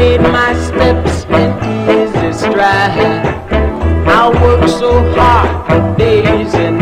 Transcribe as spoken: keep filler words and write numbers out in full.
made my steps in easy stride. I worked so hard for days and